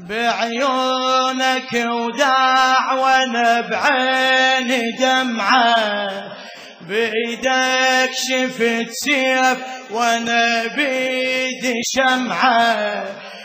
بعيونك وداع وانا بعيني دمعة، بيدك شفت سيف وانا بيدي شمعة،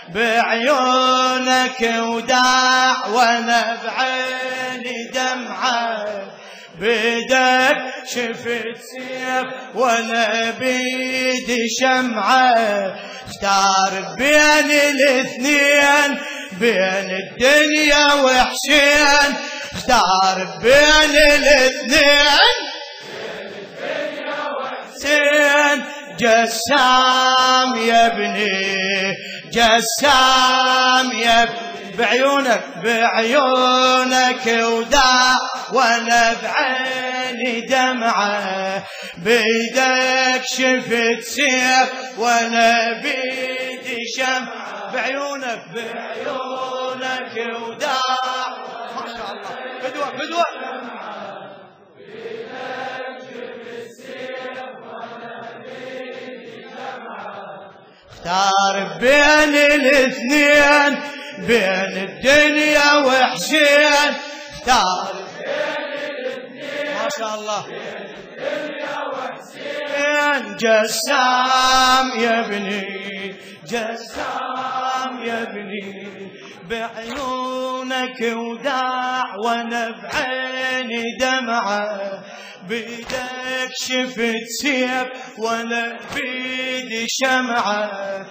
بعيونك وداع وانا بعيني دمعة، بيدك شفت سيف وانا بيدي شمعة، اختار بين الاثنين بين الدنيا وحسين، اختار بين الاثنين بين الدنيا وحسين، جسام يا ابني جسام يا ابني، بعيونك وداع وانا بعيني دمعة، بيدك شفت سيف وانا بيدي شمعة، بعيونك وداع ما شاء الله بدوة بيدك شفت سيف وانا بيدي شمعة، اختار بين الاثنين بين الدنيا وحسين، اختار بين الاثنين ما شاء الله بين الدنيا وحسين، جسام يا ابني جسام يا ابني، بعيونك وداع وانا بعيني دمعة، بيدك شفت سيف وانا بيدي شمعة،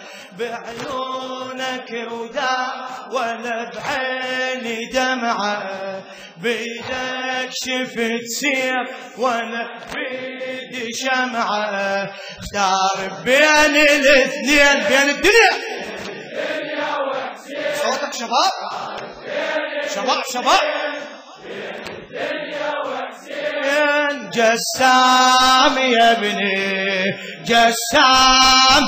بعيونك وداع وانا بعيني دمعة، بيدك شفت سيف وانا بيدي شمعة، اختار بين الاثنين بين الدنيا وحسين، صوتك شباب بين الدنيا وحسين، جسام يا ابني جسام،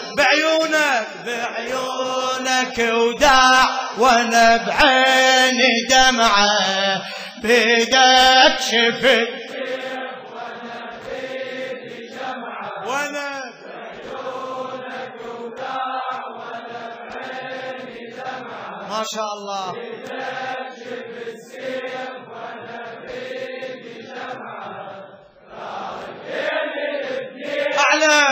بعيونك وداع وانا بعيني دمعة، بيدك شفت وانا بيدي شمعة، وانا بعيونك وداع وانا بعيني دمعة، ما شاء الله بيدك شفت سيف وانا بيدي شمعة، بين الاثنين اعلى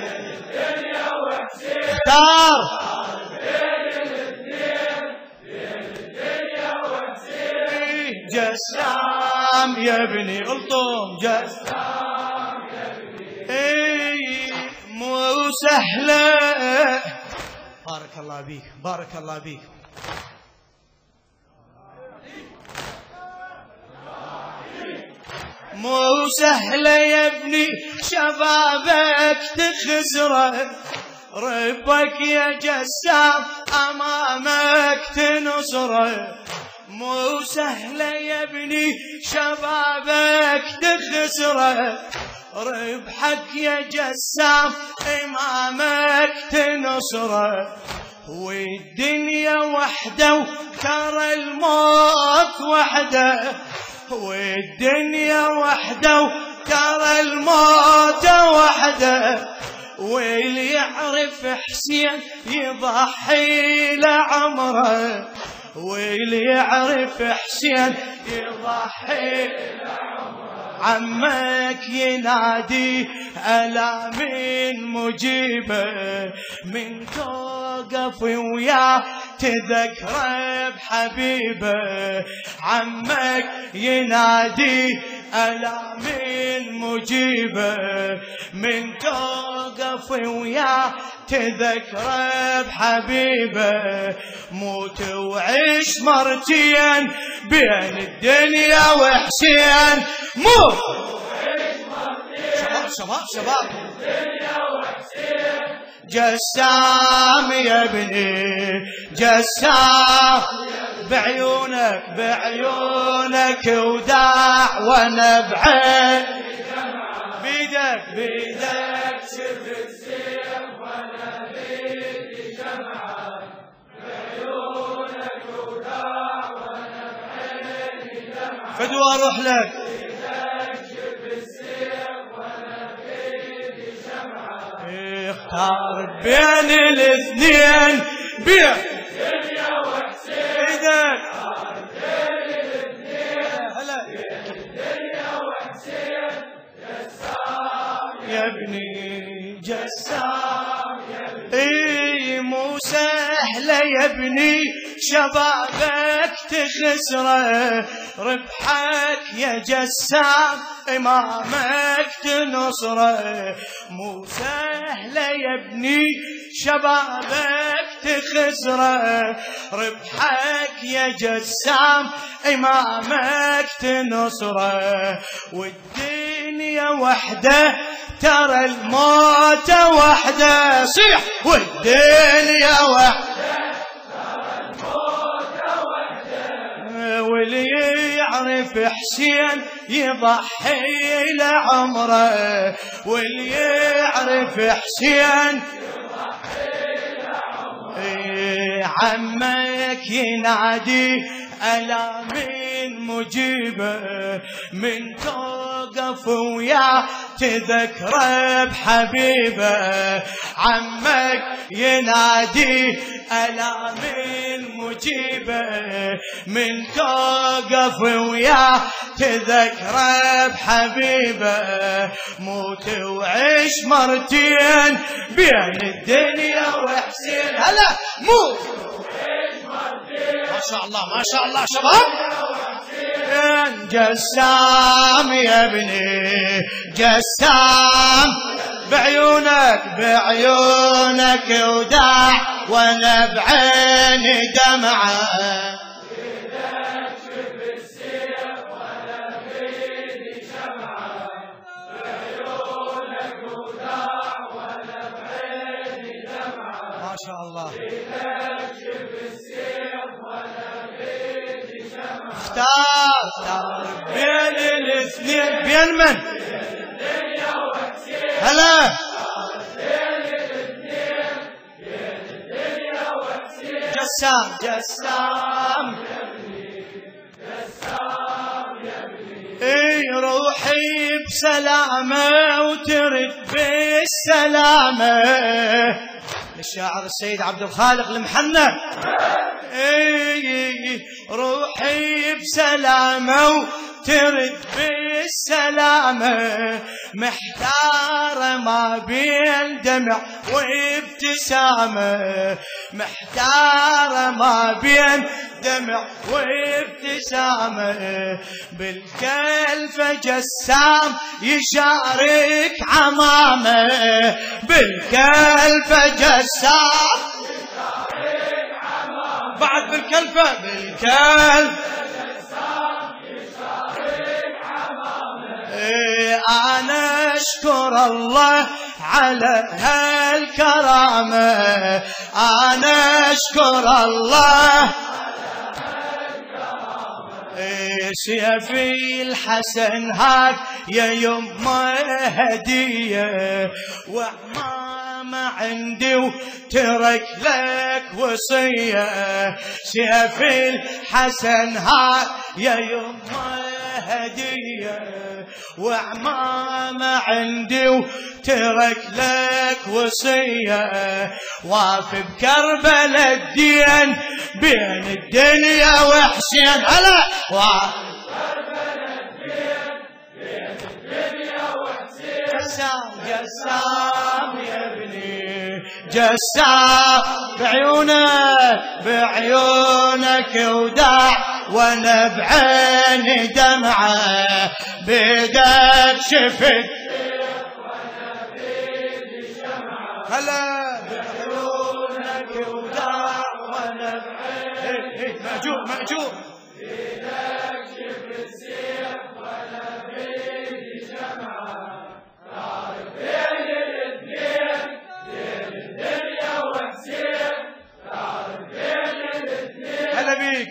اختار بين الاثنين بين الدنيا وحسين، جسام يا ابني الطم جسام يا ابني، مو سهلة بارك الله بيك بارك الله بيك، مو سهلة يا ابني شبابك تخسره، ربك يا جسام أمامك تنصره، مو سهلة يا ابني شبابك تخسره، ربحك يا جسام أمامك تنصره، والدنيا وحده وترى الموت وحده، والدنيا وحده وترى الموت وحده، واللي يعرف حسين يضحي لعمره، واللي يعرف حسين يضحي لعمره، عمك ينادي ألا من مجيبه، من توقف وياه تذكره بحبيبه، عمك ينادي ألا من مجيبه، من توقف وياه تذكره بحبيبه، موت وعيش مرتين بين الدنيا وحسين، موت وعيش مرتين شباب الدنيا وحسين، جسام يا ابني جسام، بعيونك وداع وانا بعين، بيدك شفت سيف وانا بيدي شمعة، بعيونك وداع وانا بعيني دمعة، فدوى اروح لك، بيدك شفت سيف وانا بيدي شمعة، اختار بين الاثنين بين الدنيا وحسين، يا ابني شبابك تخسره، ربحك يا جسام إمامك تنصره. مو سهلة يا ابني شبابك تخسره، ربحك يا جسام إمامك تنصره. والدنيا وحده ترى الموت وحده، صيح والدنيا وحده ترى الموت وحده. واللي يعرف حسين يضحي لعمره، واللي يعرف حسين عمك ينادي ألا من مجيبه، من توقف وياه تذكره بحبيبه. عمك ينادي ألا من مجيبه، من توقف وياه تذكره بحبيبه. موت وعيش مرتين بين الدنيا وحسين، هلا موت وعيش مرتين. ما شاء الله ما شاء الله شباب. جسام يا ابني جسام، بعيونك بعيونك وداع وانا بعيني دمعه. ما شاء الله. اختار بين الاثنين، بين من؟ هلا جسام جسام اي روحي بسلامة وترد بالسلامة. للشاعر السيد عبد الخالق المحنى. اي روحي بسلامة وترد بالسلامة، محتارة ما بين دمع وابتسامة، محتارة ما بين دمع وابتسامة. بالكلفة جسام يشارك عمامه، بالكلفة جسام يشارك عمامه. بعد بالكلفة بالكلفة أنا أشكر الله على هالكرامة، أنا أشكر الله على هالكرامة. سيفي الحسن هاك يا يمه هدية، وعمامة عندي وترك لك وصية. سيفي الحسن هاك يا يمه هدية، وعمامة عندي وترك لك وصية. واقف بكربلاء الدين بين الدنيا وحسين، هلا واقف بكربلاء الدين بين الدنيا وحسين. جسام جسام يا ابني جسام، بعيونك بعيونك وداع وانا بعيني دمعه. بيدك شفت وانا بيدي شمعه، هلا بعيونك وداع وانا بعيني مأجور مأجور. بيدك شفت سيف وانا بيدي شمعه، طارق بين الاثنين بين الدنيا وحسين. طارق بين الاثنين، هلا بيك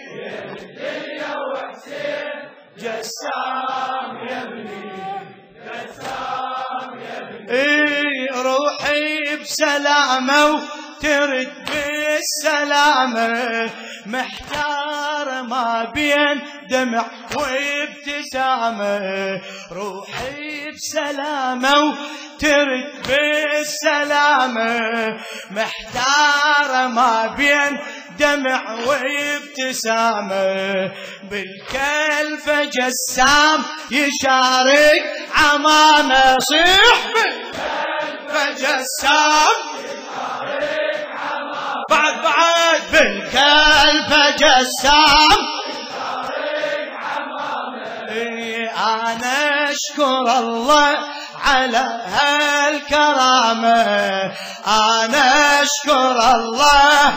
جسام يا ابني جسام يا ابني. اي روحي بسلامة وترد بالسلامة، محتار ما بين دمع وابتسامة. روحي بسلامة وترد بالسلامة، محتار ما بين دمع وابتسامة. بالكلفة جسام يشارك عمامه، صيح بالكلفة جسام يشارك عمامه. بعد كلف جسام أنا أشكر الله على هالكرامة أنا أشكر الله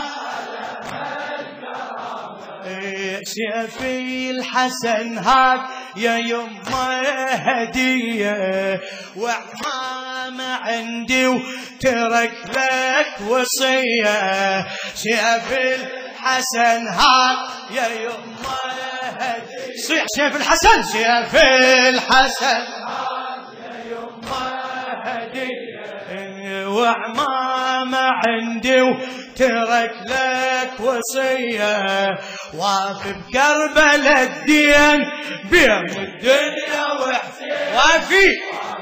سيفي الحسن هاك يا يمه هدية وعمامة عندي وترك لك وصية سيفي الحسن هاك يا يمه هدية صيح سيف الحسن سيف الحسن هاك يا يمه هدية وعمامة عندي وترك لك وصية واقف بكربلاء الدين بين الدنيا وحسين وافي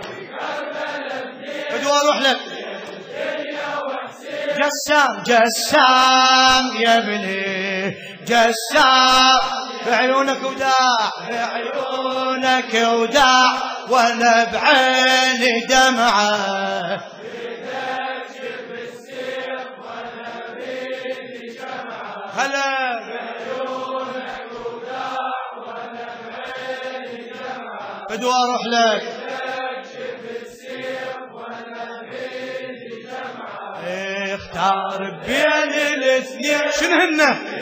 بدو اروح لك جسام جسام يا ابني جسام بعيونك وداع بعيونك وداع وانا بعيني دمعه هلا بعيونك وداع وانا بعيني دمعه بدو اروح لك اختار بين الاثنين شنو هن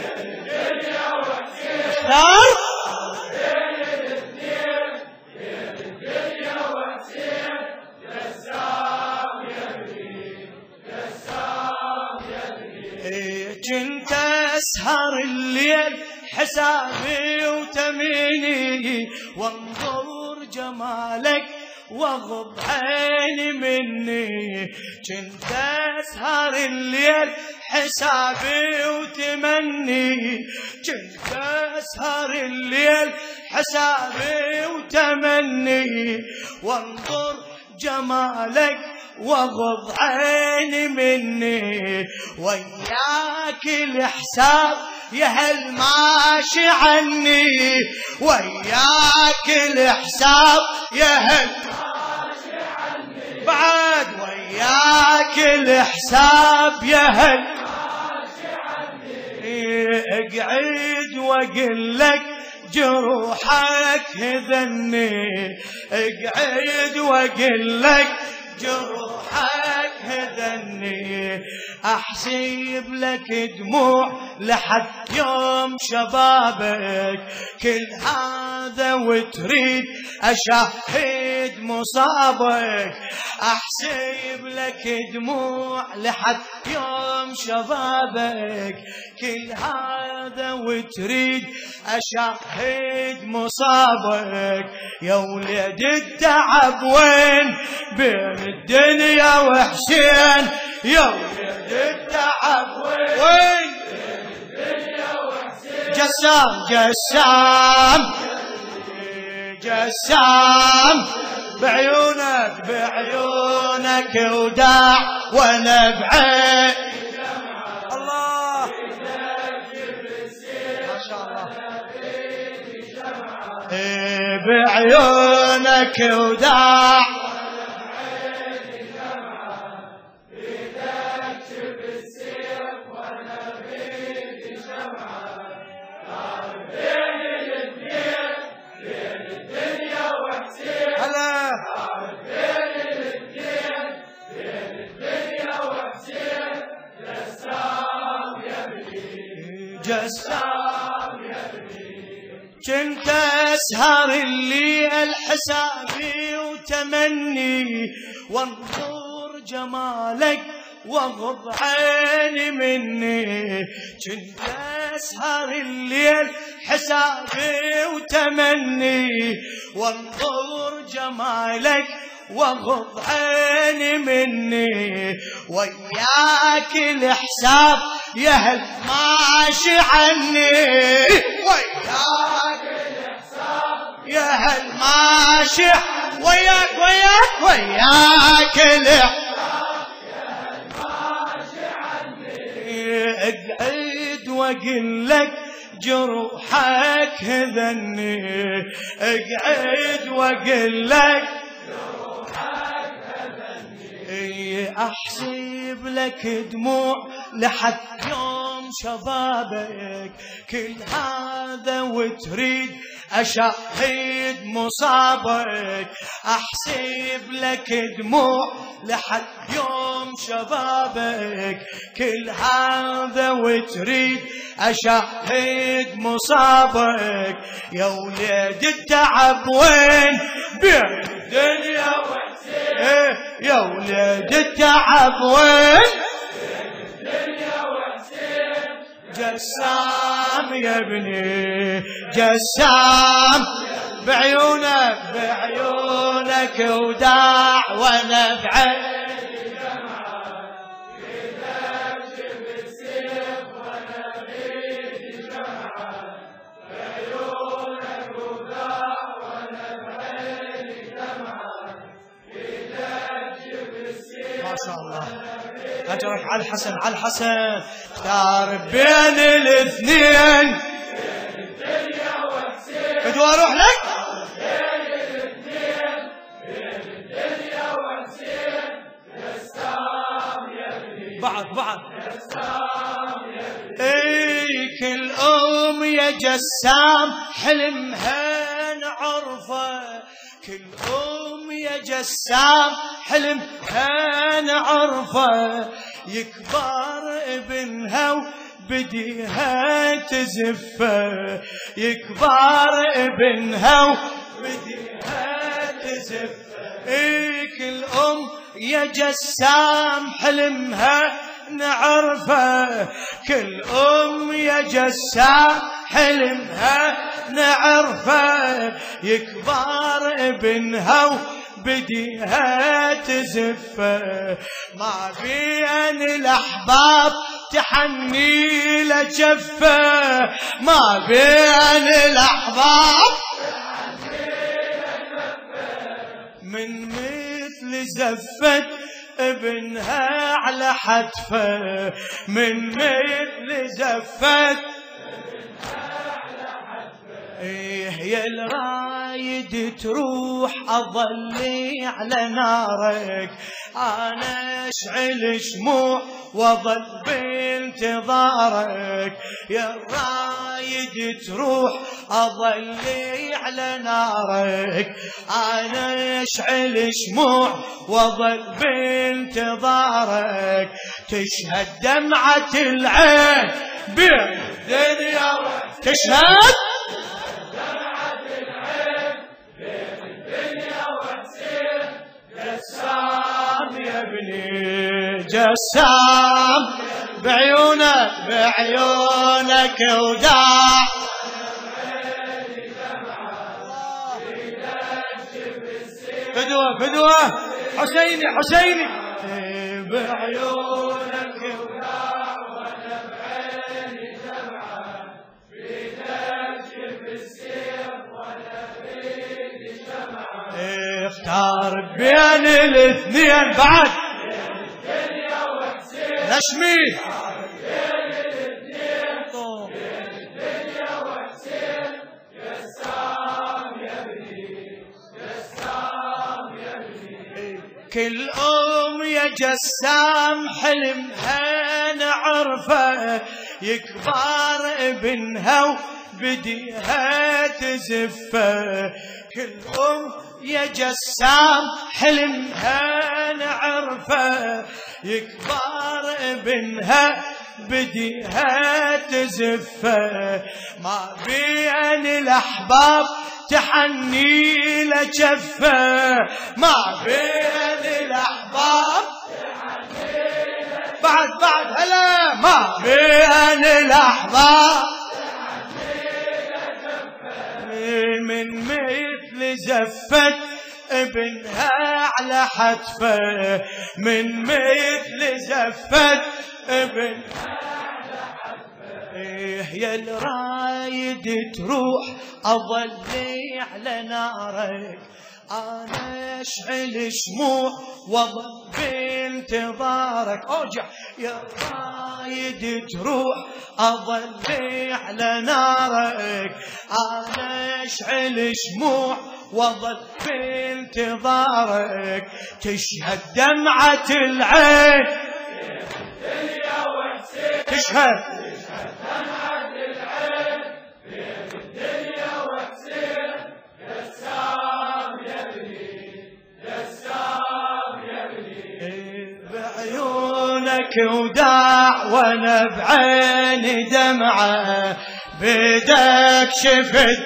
اختار بين الاثنين بين الدنيا وحسين جسام يا ابني جسام يا ابني كنت اسهر الليل حسابي وتميني وانظر جمالك واغض عيني مني كنت اسهر الليل حسابي وتمني كنت اسهر الليل حسابي وتمني وانظر جمالك واغض عيني مني وياك الحساب يا هل ماشي عني وياك الحساب يا هل ماشي عني بعد وياك الحساب يا هل ماشي عني اقعد واقول لك جروحك هذني اقعد واقول لك جروحك هذني احسب لك دموع لحد يوم شبابك كل هذا وتريد اشهد مصابك احسب لك دموع لحد يوم شبابك كل هذا وتريد اشهد مصابك يا ولد التعب وين بين الدنيا وحسين يا ولد التعب وين بين الدنيا وحسين جسام جسام جسام بعيونك بعيونك وداع وانا بعين الله ما شاء الله بعيونك وداع جسام يا ابني كنت اسهر اللي الحسابي وتمني وانظر جمالك واغض عيني مني كنت اسهر الليل حسابي وتمني وانظر جمالك واغض عيني مني وياك الحساب يا هل ماشي عني وياك الحساب يا هل ماشي وياك وياك وياك الحساب يا هل ماشي عني اقعد واقول لك جروحك هذني اقعد واقول لك احسب لك دموع لحد يوم شبابك كل هذا وتريد أشاهد مصابك، أحسب لك دموع لحد يوم شبابك كل هذا وتريد أشاهد مصابك. يا ولاد التعب وين بين الدنيا وحسين، يا ولاد التعب وين جسام يا ابني جسام، بعيونك بعيونك وداع وانا بعيني دمعة، كتبت بالسيف وانا بيدي جمعة، بعيونك وداع وانا بعيني دمعة، كتبت بالسيف. ما شاء الله أجرك على الحسن على الحسن. اختار بين الاثنين بين الدنيا وحسين، بدو اروح لك بين الاثنين بين الدنيا وحسين، جسام يا ابني بعد جسام يا ابني. اي كل ام يا جسام حلمها نعرفه، كل ام يا جسام حلمها نعرفه، يكبر ابنها وبديها تزفه، يكبر ابنها وبديها تزفه. كل ام يا جسام حلمها نعرفه، كل ام يا جسام حلمها نعرفه، يكبر ابنها بديها تزفه. ما بين الأحباب تحني لجفه، ما بين الأحباب تحني لجفه، من مثل زفت ابنها على حتفه، من مثل زفت يا الرايد تروح أظلي على نارك، أنا أشعل شموع وأظل بانتظارك، يا الرايد تروح أظلي على نارك، أنا أشعل شموع وأظل بانتظارك، تشهد دمعة العين بين الدنيا تشهد جسام يا ابني جسام، بعيونك بعيونك وداع فدوة فدوة حسيني حسيني، بعيونك وداع وانا بعيني دمعة، بتكشف السيف وانا بيدي شمعة. اختار بين الاثنين بعد بين الدنيا وحسين، نشمي بين الاثنين بين الدنيا وحسين، جسام يا ابني جسام يا ابني. كل ام يا جسام حلمها نعرفه، يكبر ابنها وبديها تزفه، كل ام يا جسام حلمها نعرفه، يكبر ابنها بديها تزفه. ما بين الأحباب تحني لجفه، ما بين الأحباب تحني لجفه. بعد هلا ما بين الأحباب من مثل زفت ابنها على حتفه، من مثل زفت ابنها على حتفه. يا الرايد تروح أظلي على نارك، أنا أشعل شموع وأظل بانتظارك. أرجع يا الرايد تروح أظلي على نارك، أنا أشعل شموع وأظل بانتظارك، تشهد دمعة العين تشهد وداع وانا بعيني دمعة، بيدك شفت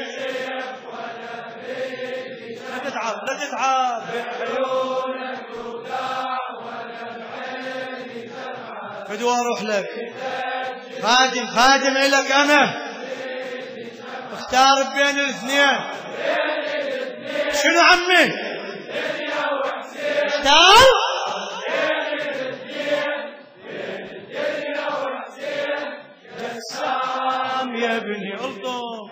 لا تتعب لا تتعب، بعيونك وداع وانا بعيني دمعة، فدوى اروح لك خادم إلك أنا، اختار بين الاثنين. شنو عمي؟ اختار جسام يا ابني الطم،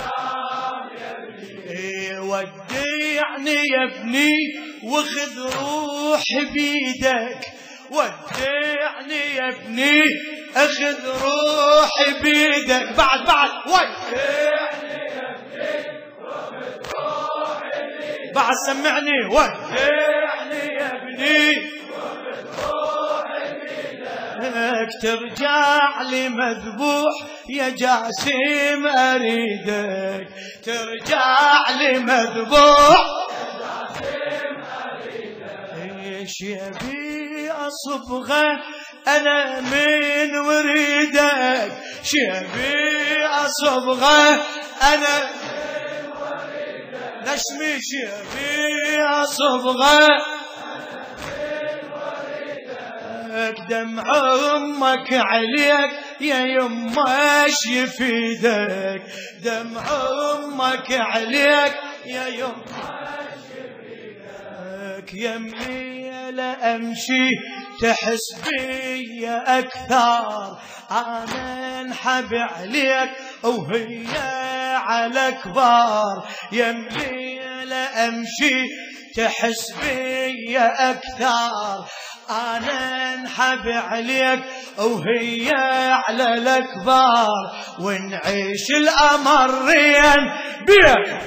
ودعني يا ابني وخذ روحي بيدك، ودعني يا ابني اخذ روحي بيدك، بعد ودعني يا ابني واخذ روحي بيدك، بعد سمعني ودعني يا ابني واخذ روحي بيدك، ترجع لي مذبوح يا جاسم اريدك، ترجع لي مذبوح يا جاسم اريدك، ايش يبي اصبغه أنا من وريدك، شبي أصبغه أنا من وريدك، نشمي شبي أصبغه أنا من وريدك، دمع أمك عليك يا يما ايش يفيدك، دمع أمك عليك يا يما ايش يفيدك، يمي لا أمشي تحس بي أكثر، أنا انحب عليك وهي على كبار، يملي لا أمشي تحس بي أكثر، أنا انحب عليك وهي على الكبار، ونعيش الأمرين بيك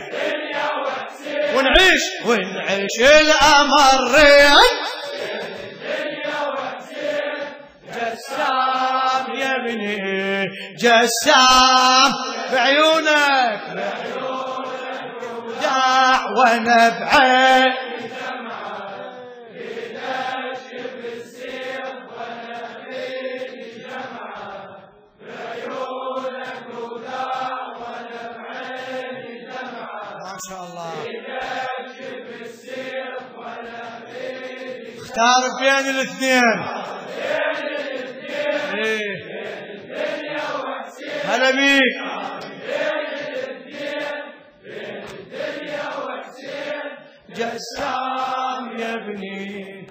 ونعيش الأمرين، جسام يا ابني جسام، بعيونك وداع وانا بعين دمعة، بيدك شف السيف وانا بيدي جمعة، بعيونك وداع وانا بعيني دمعة، ما شاء الله، بيدك شف السيف وانا بيدي، اختار بين الاثنين. هلا بيك جسام يا ابني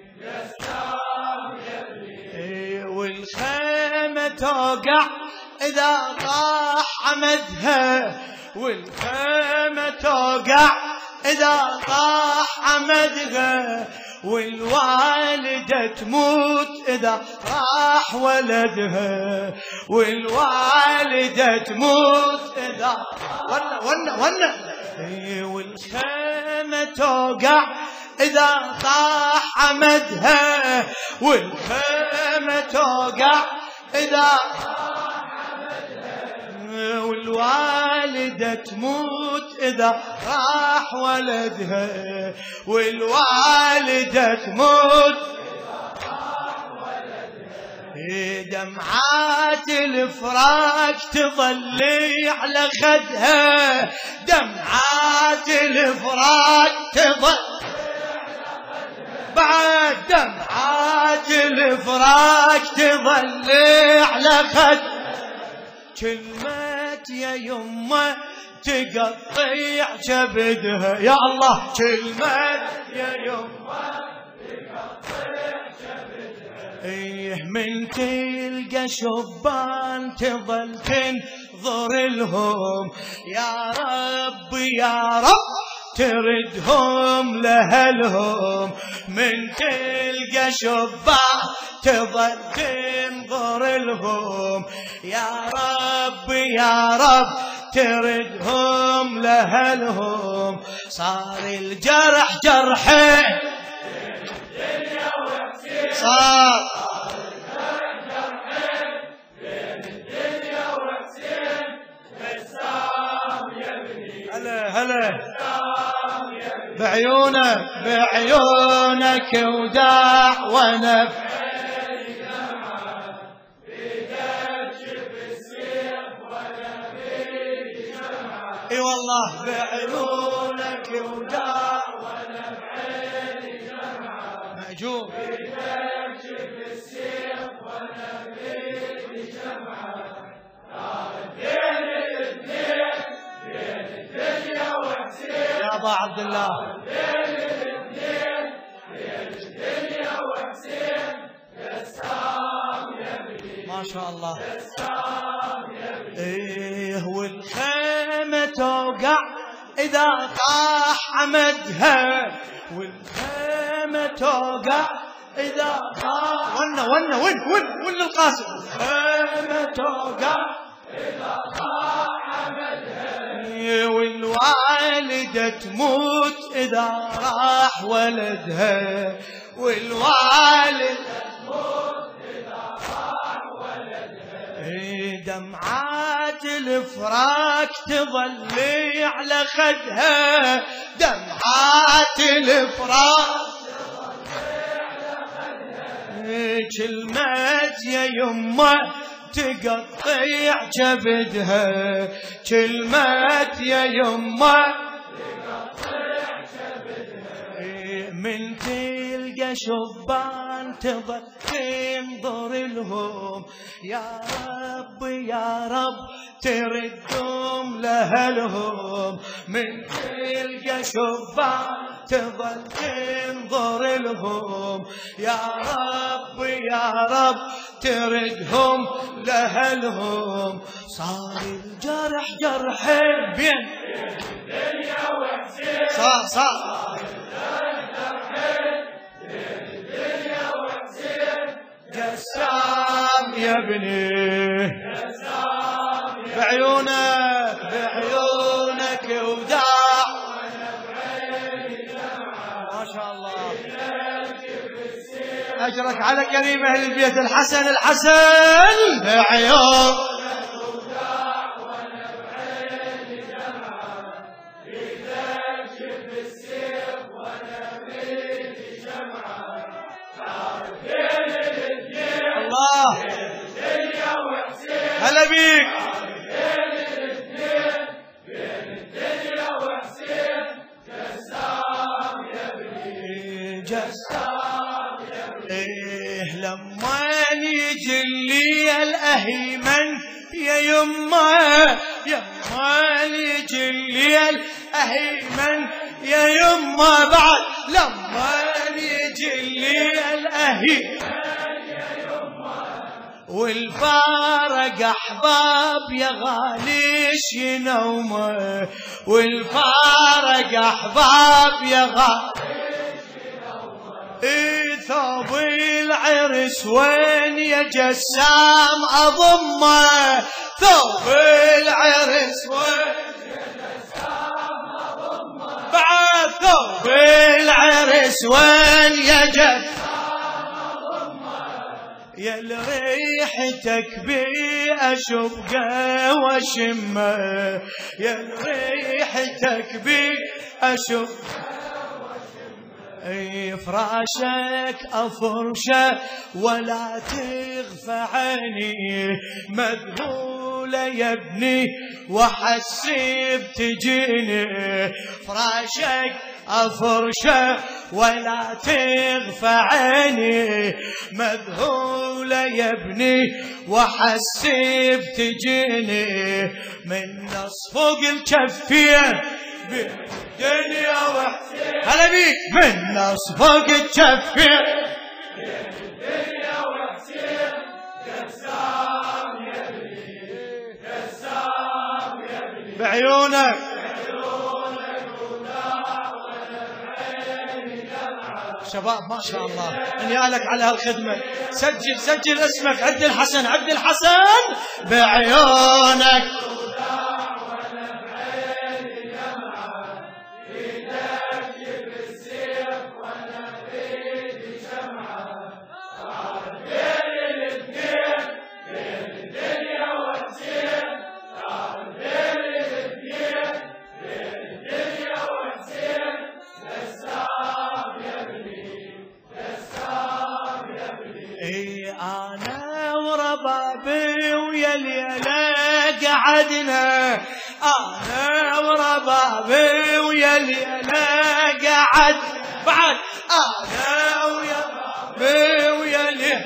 والخيمة توقع إذا طاح عمدها، والخيمة توقع إذا طاح عمدها، والوالدة تموت إذا راح ولدها، والوالدة تموت إذا ونا والخيمة توقع إذا طاح عمدها، والخيمة توقع إذا طاح عمدها، والوالدة تموت إذا راح ولدها، والوالدة تموت إذا راح ولدها، دمعات الفراق تظلي على خدها، دمعات الفراق تظل بعد، دمعات الفراق تظلي على خدها، كلمة يا يمه تقطع كبدها، يا الله كلمة يا يمه تقطع كبدها، ايه من تلقى شبان تظل تنظر لهم، يا رب يا رب تردهم لهلهم، من تلقى شبان تظل تنظر لهم، يا رب يا رب تردهم لهلهم، صار الجرح جرحي صار الجرح جرحي بين الدنيا وحسين، بسام يا ابني هلا بعيونك وداع وانا بعيني دمعة، اي والله بعيونك وداع وانا بعيني جمعة مأجور بيدك شف السيف وانا بيدي جمعة بين الاثنين بين الدنيا وحسين يا ابا عبد الله بين الاثنين بين الدنيا وحسين قسام يا ابني ما شاء الله قسام يا ابني ايه والخيمة توقع اذا طاح عمدها والخيمة توقع اذا طاح ون القاسم الخيمة توقع اذا طاح عمدها والوالدة تموت اذا راح ولدها والوالدة تموت اذا راح ولدها دمعات الفراق تظلي على خدها دمعات الفراق تظلي على خدها كلمة يا يمه تقطع كبدها كلمة يا يمه تقطع كبدها من تلقى شبان تظل تنظر لهم يا رب تردهم لهلهم من تلقى شبان تظل تنظر لهم يا رب تردهم لهلهم صار الجرح جرحين بين الدنيا وحسين صار الجرح جرحين بين الدنيا وحسين قسام يا ابني قسام بعيونك وداع وانا بعيني جمعة ما شاء الله أجرك على كريم أهل البيت الحسن بعيونك وداع وانا بعيني جمعة بيدك شف السيف وانا بيدي جمعة بين الاثنين الله الدنيا وحسين هلا بيك بين الاثنين بين الدنيا وحسين قسام يا ابني قسام يا ابني لما يجي لي الاهيمن يا يمه يجي لي الاهيمن يا يمه بعد لما يجي لي الاهيمن والفارق احباب يا غاليش ينومه والفارق احباب يا غاليش ينومه ثوب العرس وين يا جسام اضمه ثوب العرس وين يا جسام اضمه بعد ثوب العرس وين يا جسام يا ريحتك بي أشبقه وشمه يا ريحتك بي أشبقه وشمه فراشك أفرشه ولا تغفى عيني مذهولة يا ابني وحسيب تجيني فراشك أفرشه ولا تغفى عيني مذهولة يا ابني وحسيب تجيني من نص فوق الكفين بالدنيا وحسين هلا بيك من نص فوق الكفين بالدنيا وحسين قسام يا ابني قسام يا ابني بعيونك شباب ما شاء الله انيالك على هالخدمة سجل اسمك عبد الحسن بعيونك أنا وربابي ويا الليلة قعدنا أنا وربابي ويا ليلى قعد بعد انا ويا ربابي ويا ليلى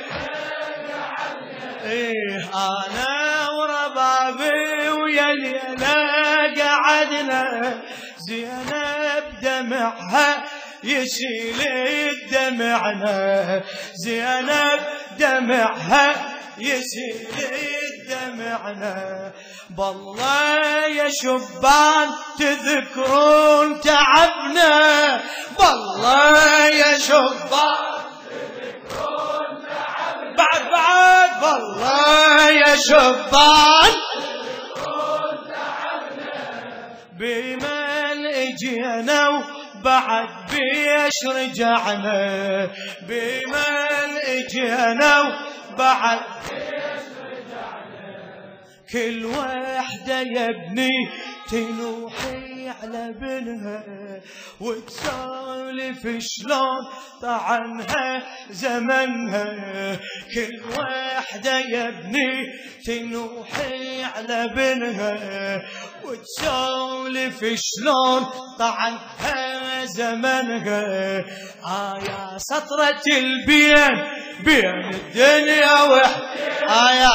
ايه انا وربابي ويا ليلى قعدنا زينب دمعها يشيل دمعنا زينب دمعها يشيل دمعنا بالله يا شبان تذكرون تعبنا بالله يا شبان تذكرون تعبنا بعد بالله يا شبان تذكرون تعبنا بمن اجينا بعد بيش رجعنا بمن اجينا بعد بيش رجعنا كل وحدة يا ابني تنوحي على بنها وتسولف شلون طعنها زمنها كل وحدة يا ابني تنوحي على بنها وتسولف شلون طعنها زمنها يا سطرة البين بين الدنيا وحدها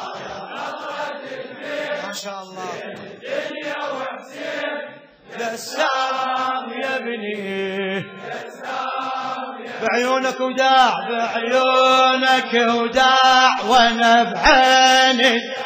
ما شاء الله دسام يا ابني بعيونك وداع بعيونك وداع وانا بعيني